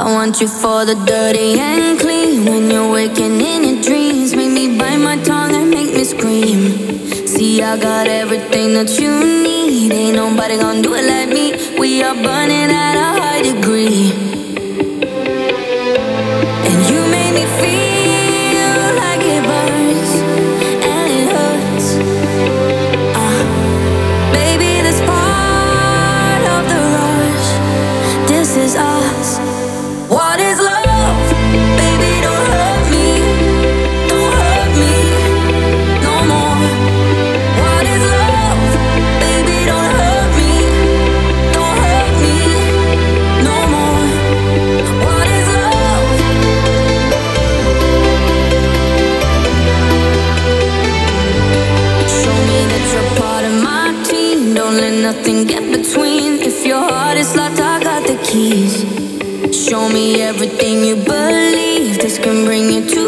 want you for the dirty and clean. When you're waking in your dreams, make me bite my tongue and make me scream. See, I got everything that you need. Ain't nobody gonna do it like me. We are burning at a high degree. And you make me feel like it burns and it hurts. Baby, this part of the rush. This is us. What is love? Baby, don't hurt me. Don't hurt me no more. What is love? Baby, don't hurt me. Don't hurt me no more. What is love? Show me that you're part of my team. Don't let nothing get between. If your heart is locked, I got the keys. Show me everything you believe. This can bring you to